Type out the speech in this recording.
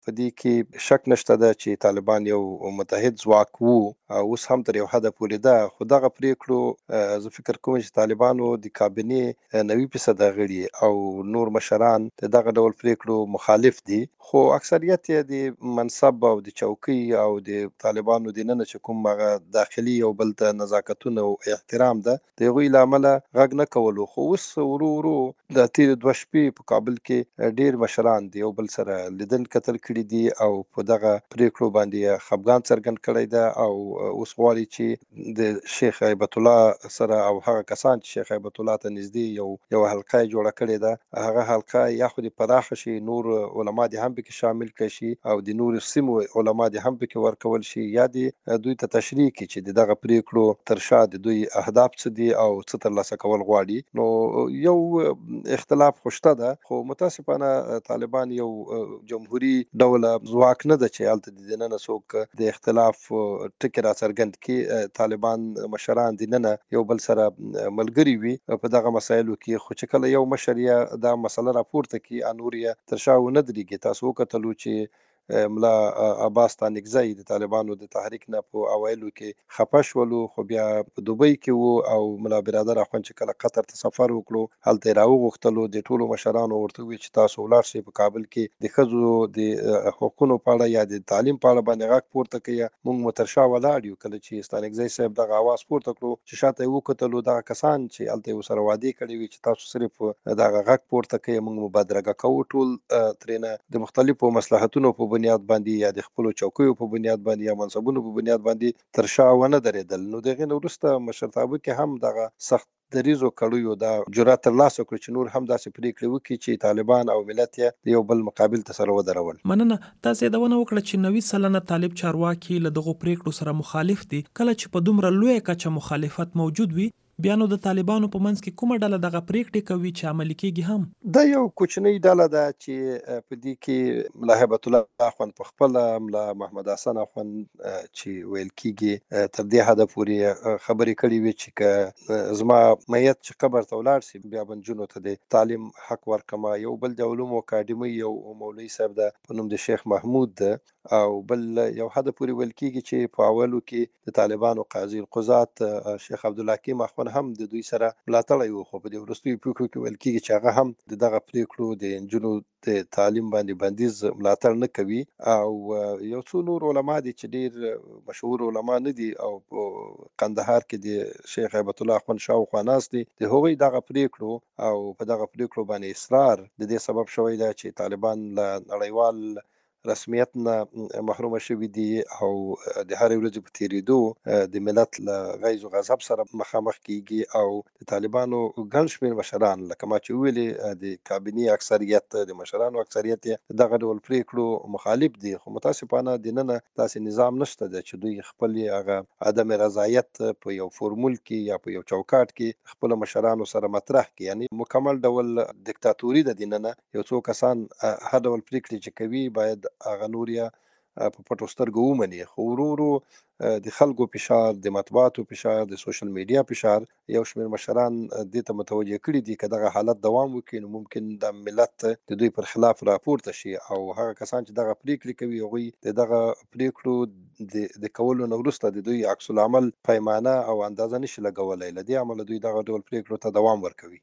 په دې کې شک نشته ده چې طالبان یو متحد ځواک وو او اوس هم تر یو حده پورې ده، خو دغه پریکړو زه فکر کوم چې طالبانو د کابینې 90% غړي او نور مشران د دغه ډول پریکړو مخالف دي، خو اکثریت یې د منصب او د چوکۍ او د طالبانو د نن چې کوم هغه داخلي او بل ته نزاکتونه او احترام ده د هغوی له امله غږ نه کولو. خو اوس ورو ورو د تیر 2 شپې په کابل کې ډیر مشران د یو بل سره لیدن کتل کړي دي او په دغه پریکړو باندې خفګان څرګند کړی ده او اوس غواړي چې د شیخ هیبت الله سره او هغه کسان چې شیخ هیبت الله ته نږدې یو حلقه جوړه کړې ده، هغه حلقه یا خو د پراخه شي، نور علما دې هم پکې شامل کړي شي او د نور سیمو علما دې هم پکې ورکول شي، یا دې دوی ته تشریح کړي چې دغه پریکړو تر شا د دوی اهداف څه دي او څه ترلاسه کول غواړي. نو یو اختلاف خوشته ده، خو متاسفانه طالبان یو جمهوری ډوله ځواک نه ده چې هلته د دننه څوک د اختلاف ټکي راڅرګند کړي. طالبان مشران د دننه یو بل سره ملګري وي په دغه مسایلو کې، خو چې کله یو مشر یې دا مسله راپورته کړي نور یې تر شا ونه درېږي. تاسو وکتلو چې ملا عباس تانکزی د طالبانو د تحریک نه په اوایلو کې خفه شولو، خو بیا په دوبۍ کې وو او ملا برادر اخوند چې کله قطر ته سفر وکړو هلته یې راوغوښتلو د ټولو مشرانو ورته وویل چې تاسو ولاړ شئ په کابل کې د ښځو د حقونو په اړه یا د تعلیم په اړه باندې غږ پورته کړئ، موږ مو تر شا ولاړ یو. کله چې ستانکزی صاحب دغه اواز پورته کړو چې شاته یې وکتلو دغه کسان چې هلته یې ورسره وعدې کړې وي چې تاسو صرف دغه غږ پورته کړئ، موږ مو بدرګه کوو، ټول ترېنه د مختلفو مصلحتونو په بنیاد باندې یا د خپلو چوکیو په بنیاد باندې یا منصبونو په بنیاد باندې تر شا ونه درېدل. نو د هغې نه وروسته مشرتابه کې هم دغه سخت دریځو کړیو دا جرأت ترلاسه کړو چې نور هم داسې پریکړې وکړي چې طالبان او ملت یې د یو بل مقابل ته سره ودرول. مننه. تاسو یادونه وکړه چې 90% طالب چارواکي له دغو پریکړو سره مخالف دي. کله چې په دومره لویه کچه مخالفت موجود وي، بیا نو د طالبانو په منځ کې کومه ډله دغه پریکړې کوي چې عملي کېږي هم؟ دا یو کوچنۍ ډله ده چې په دې کې ملا هیبت الله اخوند په خپله، ملا محمد حسن اخوند چې ویل کېږي تر دې حده پورې خبرې کړې وي چې که زما میت چې قبر ته ولاړ سي بیا به نجونو ته د تعلیم حق ورکړمه. یو بل د علومو اکاډمۍ یو مولوي صاحب ده په نوم د شیخ محمود ده، او بل یو حده پورې ویل کېږي چې په اولو کې د طالبانو قاضي القضات شیخ عبدالحکیم اخوند هم د دوی سره ملاتړی وو، خو په دې وروستیو پریکړو کې ویل کېږي چې هغه هم د دغه پریکړو د نجونو د تعلیم باندې بندیز ملاتړ نه کوي. او یو څو نور علما دي چې ډیر مشهور علما نه دي او په قندهار کې د شیخ هیبت الله اخوند شاوخوا ناست دي، د هغوی دغه پریکړو او په دغه پریکړو باندې اصرار د دې سبب شوی دی چې طالبان له نړیوال رسمیت نه محرومه شوي دي او د هرې ورځې په تیریدو د ملت له غیظ و غضب سره مخامخ کیږي او د طالبانو ګڼ شمېر مشران لکه ما چې ویلې د کابینې اکثریت د مشرانو اکثریت یې دغه ډول پریکړو مخالف دي. خو متاسفانه دننه داسې نظام نشته ده چې دوی خپل هغه عدم رضایت په یو فورمول کې یا په یو چوکاټ کې خپل مشرانو سره مطرح کړي، یعنی مکمل ډول دیکتاتوري ده دننه. یو څو کسان هر ډول پریکړې چې کوي باید هغه نور یې په پټو سترګو ومني، خو ورو ورو د خلکو فشار، د مطبوعاتو فشار، د سوشل میډیا فشار یو شمېر مشران دې ته متوجه کړي دي که دغه حالت دوام وکړي نو ممکن د ملت د دوی پر خلاف راپورته شي او هغه کسان چې دغه پریکړې کوي هغوی د دغه پریکړو د کولو نه وروسته د دوی عکس العمل پیمانه او اندازه نشي لګولی، له دې امله دوی دغه ډول پریکړو ته دوام ورکوي.